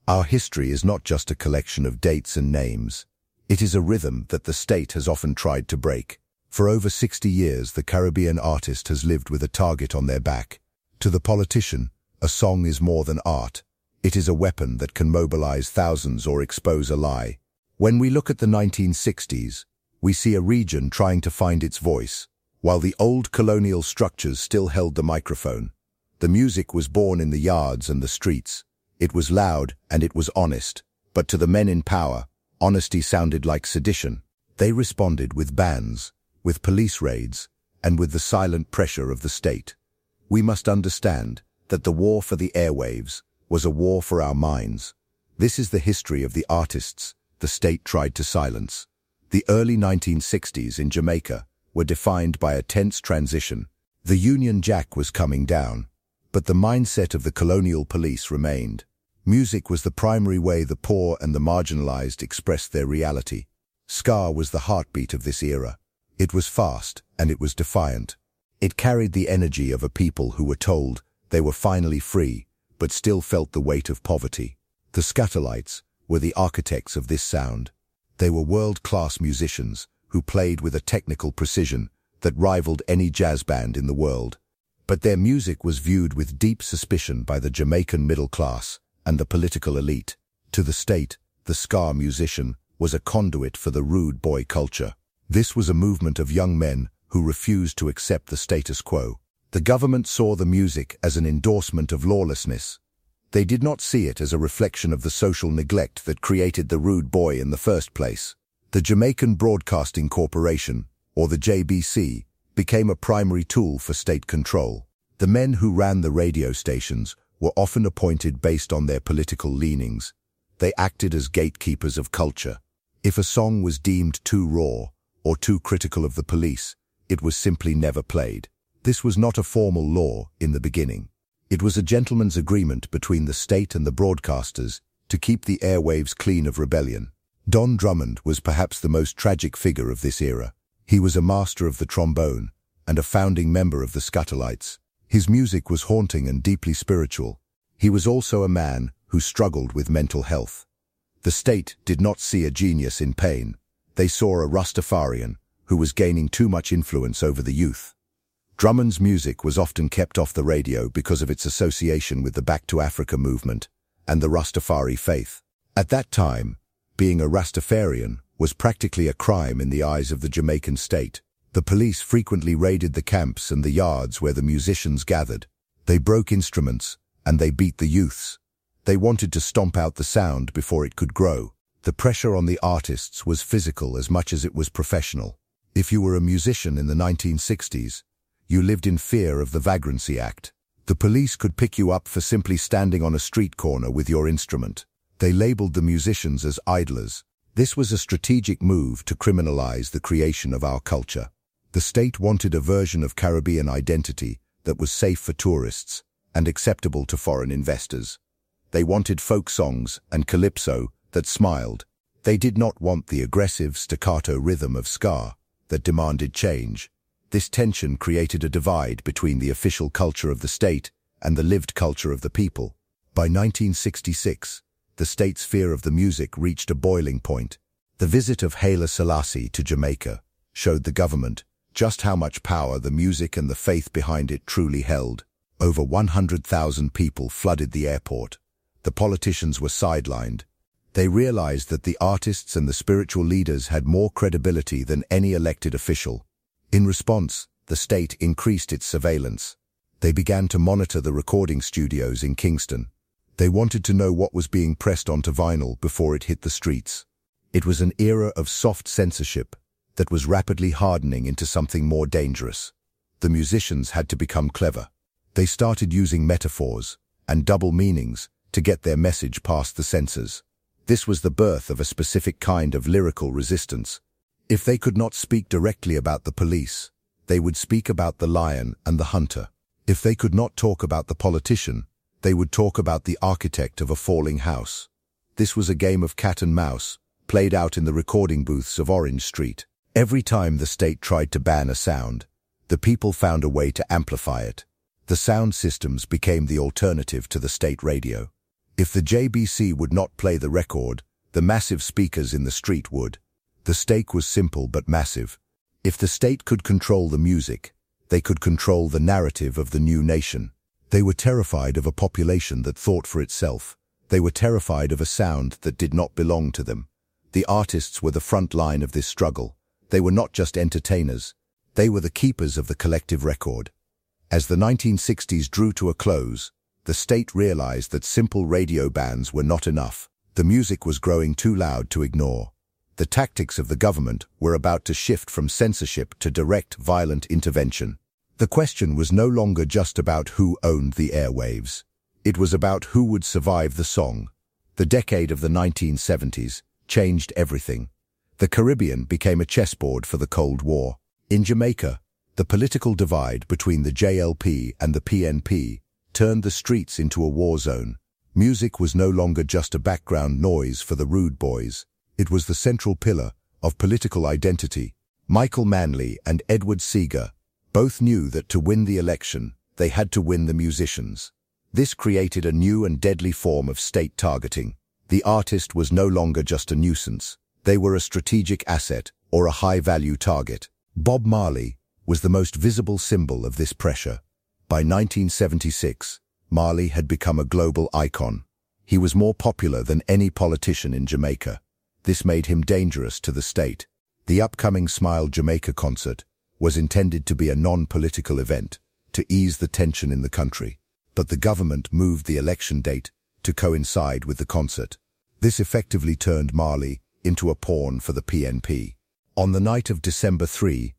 Our history is not just a collection of dates and names. It is a rhythm that the state has often tried to break. For over 60 years, the Caribbean artist has lived with a target on their back. To the politician, a song is more than art. It is a weapon that can mobilize thousands or expose a lie. When we look at the 1960s, we see a region trying to find its voice, while the old colonial structures still held the microphone. The music was born in the yards and the streets. It was loud and it was honest, but to the men in power, honesty sounded like sedition. They responded with bans, with police raids, and with the silent pressure of the state. We must understand that the war for the airwaves was a war for our minds. This is the history of the artists the state tried to silence. The early 1960s in Jamaica were defined by a tense transition. The Union Jack was coming down, but the mindset of the colonial police remained. Music was the primary way the poor and the marginalized expressed their reality. Ska was the heartbeat of this era. It was fast and it was defiant. It carried the energy of a people who were told they were finally free, but still felt the weight of poverty. The Skatalites were the architects of this sound. They were world-class musicians who played with a technical precision that rivaled any jazz band in the world. But their music was viewed with deep suspicion by the Jamaican middle class and the political elite. To the state, the ska musician was a conduit for the rude boy culture. This was a movement of young men who refused to accept the status quo. The government saw the music as an endorsement of lawlessness. They did not see it as a reflection of the social neglect that created the rude boy in the first place. The Jamaican Broadcasting Corporation, or the JBC, became a primary tool for state control. The men who ran the radio stations were often appointed based on their political leanings. They acted as gatekeepers of culture. If a song was deemed too raw or too critical of the police, it was simply never played. This was not a formal law in the beginning. It was a gentleman's agreement between the state and the broadcasters to keep the airwaves clean of rebellion. Don Drummond was perhaps the most tragic figure of this era. He was a master of the trombone and a founding member of the Skatalites. His music was haunting and deeply spiritual. He was also a man who struggled with mental health. The state did not see a genius in pain. They saw a Rastafarian who was gaining too much influence over the youth. Drummond's music was often kept off the radio because of its association with the Back to Africa movement and the Rastafari faith. At that time, being a Rastafarian was practically a crime in the eyes of the Jamaican state. The police frequently raided the camps and the yards where the musicians gathered. They broke instruments and they beat the youths. They wanted to stomp out the sound before it could grow. The pressure on the artists was physical as much as it was professional. If you were a musician in the 1960s, you lived in fear of the Vagrancy Act. The police could pick you up for simply standing on a street corner with your instrument. They labeled the musicians as idlers. This was a strategic move to criminalize the creation of our culture. The state wanted a version of Caribbean identity that was safe for tourists and acceptable to foreign investors. They wanted folk songs and calypso that smiled. They did not want the aggressive staccato rhythm of ska that demanded change. This tension created a divide between the official culture of the state and the lived culture of the people. By 1966, the state's fear of the music reached a boiling point. The visit of Haile Selassie to Jamaica showed the government just how much power the music and the faith behind it truly held. Over 100,000 people flooded the airport. The politicians were sidelined. They realized that the artists and the spiritual leaders had more credibility than any elected official. In response, the state increased its surveillance. They began to monitor the recording studios in Kingston. They wanted to know what was being pressed onto vinyl before it hit the streets. It was an era of soft censorship that was rapidly hardening into something more dangerous. The musicians had to become clever. They started using metaphors and double meanings to get their message past the censors. This was the birth of a specific kind of lyrical resistance. If they could not speak directly about the police, they would speak about the lion and the hunter. If they could not talk about the politician, they would talk about the architect of a falling house. This was a game of cat and mouse, played out in the recording booths of Orange Street. Every time the state tried to ban a sound, the people found a way to amplify it. The sound systems became the alternative to the state radio. If the JBC would not play the record, the massive speakers in the street would. The stake was simple but massive. If the state could control the music, they could control the narrative of the new nation. They were terrified of a population that thought for itself. They were terrified of a sound that did not belong to them. The artists were the front line of this struggle. They were not just entertainers. They were the keepers of the collective record. As the 1960s drew to a close, the state realized that simple radio bans were not enough. The music was growing too loud to ignore. The tactics of the government were about to shift from censorship to direct violent intervention. The question was no longer just about who owned the airwaves. It was about who would survive the song. The decade of the 1970s changed everything. The Caribbean became a chessboard for the Cold War. In Jamaica, the political divide between the JLP and the PNP turned the streets into a war zone. Music was no longer just a background noise for the rude boys. It was the central pillar of political identity. Michael Manley and Edward Seager both knew that to win the election, they had to win the musicians. This created a new and deadly form of state targeting. The artist was no longer just a nuisance. They were a strategic asset or a high-value target. Bob Marley was the most visible symbol of this pressure. By 1976, Marley had become a global icon. He was more popular than any politician in Jamaica. This made him dangerous to the state. The upcoming Smile Jamaica concert was intended to be a non-political event, to ease the tension in the country. But the government moved the election date to coincide with the concert. This effectively turned Marley into a pawn for the PNP. On the night of December 3,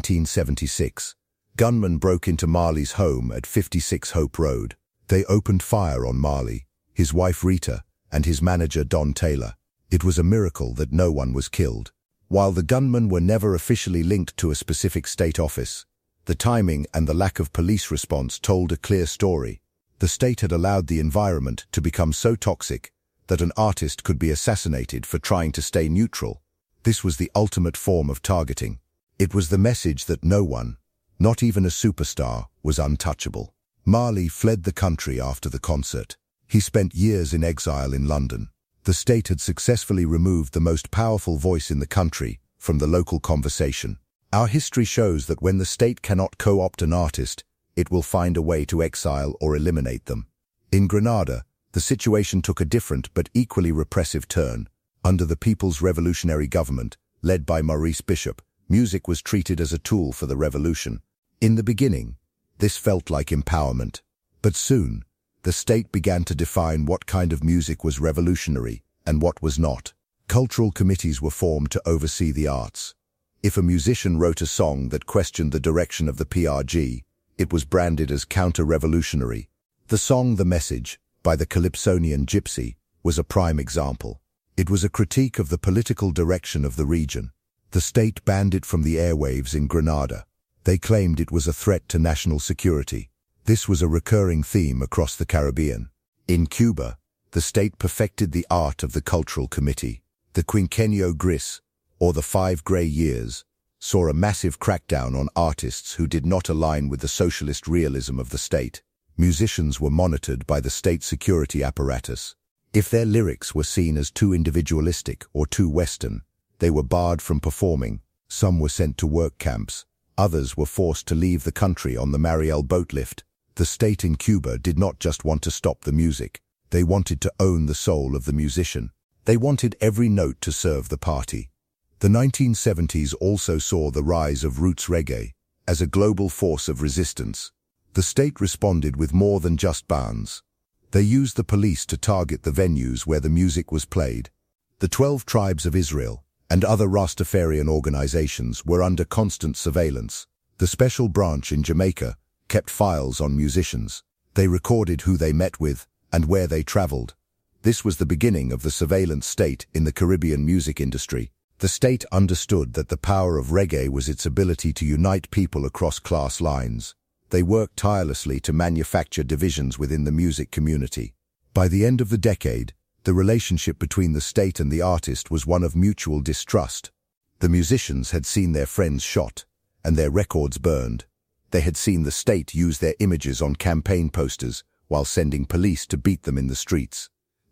1976, gunmen broke into Marley's home at 56 Hope Road. They opened fire on Marley, his wife Rita, and his manager Don Taylor. It was a miracle that no one was killed. While the gunmen were never officially linked to a specific state office, the timing and the lack of police response told a clear story. The state had allowed the environment to become so toxic that an artist could be assassinated for trying to stay neutral. This was the ultimate form of targeting. It was the message that no one, not even a superstar, was untouchable. Marley fled the country after the concert. He spent years in exile in London. The state had successfully removed the most powerful voice in the country from the local conversation. Our history shows that when the state cannot co-opt an artist, it will find a way to exile or eliminate them. In Grenada, the situation took a different but equally repressive turn. Under the People's Revolutionary Government, led by Maurice Bishop, music was treated as a tool for the revolution. In the beginning, this felt like empowerment. But soon, the state began to define what kind of music was revolutionary and what was not. Cultural committees were formed to oversee the arts. If a musician wrote a song that questioned the direction of the PRG, it was branded as counter-revolutionary. The song The Message, by the Calypsonian Gypsy, was a prime example. It was a critique of the political direction of the region. The state banned it from the airwaves in Grenada. They claimed it was a threat to national security. This was a recurring theme across the Caribbean. In Cuba, the state perfected the art of the cultural committee. The Quinquenio Gris, or the 5 Grey Years, saw a massive crackdown on artists who did not align with the socialist realism of the state. Musicians were monitored by the state security apparatus. If their lyrics were seen as too individualistic or too Western, they were barred from performing. Some were sent to work camps. Others were forced to leave the country on the Mariel boatlift. The state in Cuba did not just want to stop the music. They wanted to own the soul of the musician. They wanted every note to serve the party. The 1970s also saw the rise of roots reggae as a global force of resistance. The state responded with more than just bans. They used the police to target the venues where the music was played. The 12 Tribes of Israel and other Rastafarian organizations were under constant surveillance. The special branch in Jamaica kept files on musicians. They recorded who they met with and where they traveled. This was the beginning of the surveillance state in the Caribbean music industry. The state understood that the power of reggae was its ability to unite people across class lines. They worked tirelessly to manufacture divisions within the music community. By the end of the decade, the relationship between the state and the artist was one of mutual distrust. The musicians had seen their friends shot and their records burned. They had seen the state use their images on campaign posters while sending police to beat them in the streets.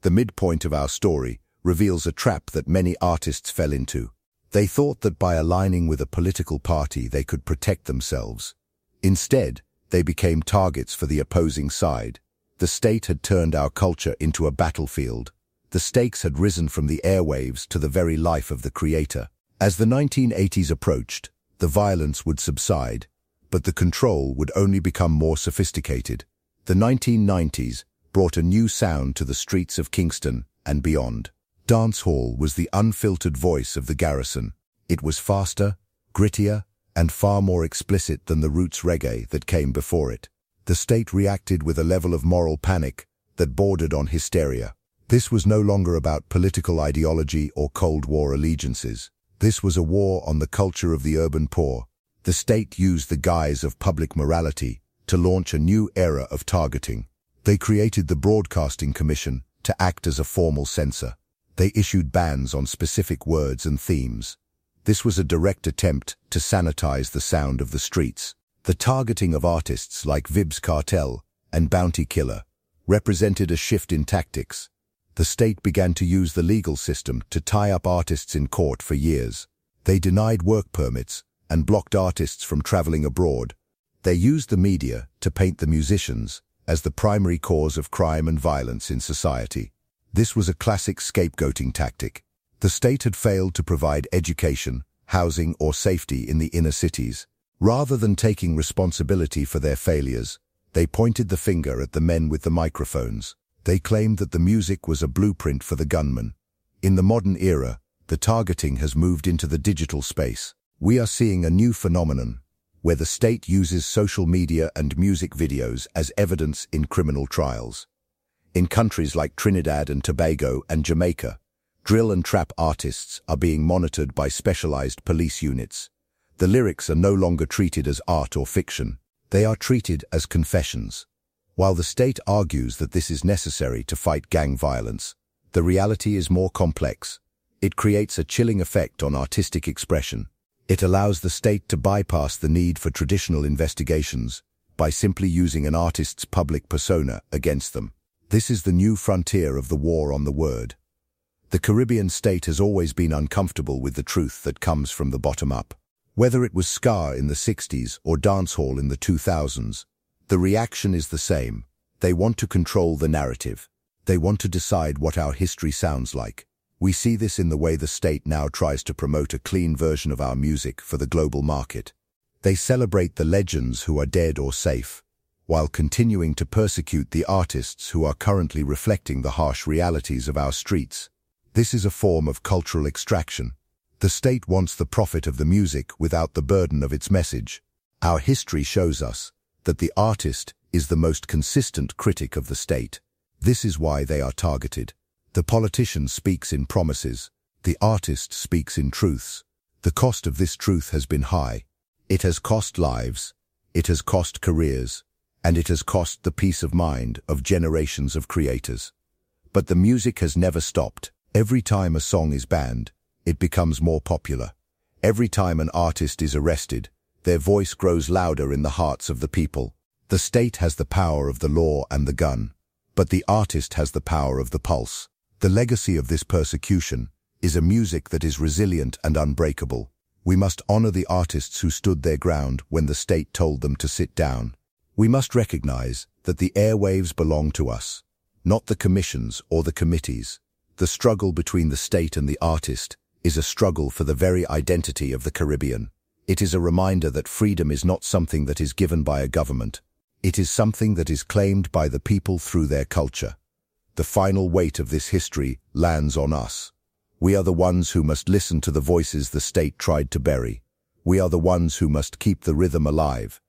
The midpoint of our story reveals a trap that many artists fell into. They thought that by aligning with a political party they could protect themselves. Instead, they became targets for the opposing side. The state had turned our culture into a battlefield. The stakes had risen from the airwaves to the very life of the creator. As the 1980s approached, the violence would subside, but the control would only become more sophisticated. The 1990s brought a new sound to the streets of Kingston and beyond. Dancehall was the unfiltered voice of the garrison. It was faster, grittier, and far more explicit than the roots reggae that came before it. The state reacted with a level of moral panic that bordered on hysteria. This was no longer about political ideology or Cold War allegiances. This was a war on the culture of the urban poor. The state used the guise of public morality to launch a new era of targeting. They created the Broadcasting Commission to act as a formal censor. They issued bans on specific words and themes. This was a direct attempt to sanitize the sound of the streets. The targeting of artists like Vybz Kartel and Bounty Killer represented a shift in tactics. The state began to use the legal system to tie up artists in court for years. They denied work permits and blocked artists from traveling abroad. They used the media to paint the musicians as the primary cause of crime and violence in society. This was a classic scapegoating tactic. The state had failed to provide education, housing, or safety in the inner cities. Rather than taking responsibility for their failures, they pointed the finger at the men with the microphones. They claimed that the music was a blueprint for the gunman. In the modern era, the targeting has moved into the digital space. We are seeing a new phenomenon, where the state uses social media and music videos as evidence in criminal trials. In countries like Trinidad and Tobago and Jamaica, drill and trap artists are being monitored by specialized police units. The lyrics are no longer treated as art or fiction. They are treated as confessions. While the state argues that this is necessary to fight gang violence, the reality is more complex. It creates a chilling effect on artistic expression. It allows the state to bypass the need for traditional investigations by simply using an artist's public persona against them. This is the new frontier of the war on the word. The Caribbean state has always been uncomfortable with the truth that comes from the bottom up. Whether it was ska in the 60s or dancehall in the 2000s, the reaction is the same. They want to control the narrative. They want to decide what our history sounds like. We see this in the way the state now tries to promote a clean version of our music for the global market. They celebrate the legends who are dead or safe, while continuing to persecute the artists who are currently reflecting the harsh realities of our streets. This is a form of cultural extraction. The state wants the profit of the music without the burden of its message. Our history shows us that the artist is the most consistent critic of the state. This is why they are targeted. The politician speaks in promises. The artist speaks in truths. The cost of this truth has been high. It has cost lives, it has cost careers, and it has cost the peace of mind of generations of creators. But the music has never stopped. Every time a song is banned, it becomes more popular. Every time an artist is arrested, their voice grows louder in the hearts of the people. The state has the power of the law and the gun, but the artist has the power of the pulse. The legacy of this persecution is a music that is resilient and unbreakable. We must honor the artists who stood their ground when the state told them to sit down. We must recognize that the airwaves belong to us, not the commissions or the committees. The struggle between the state and the artist is a struggle for the very identity of the Caribbean. It is a reminder that freedom is not something that is given by a government. It is something that is claimed by the people through their culture. The final weight of this history lands on us. We are the ones who must listen to the voices the state tried to bury. We are the ones who must keep the rhythm alive.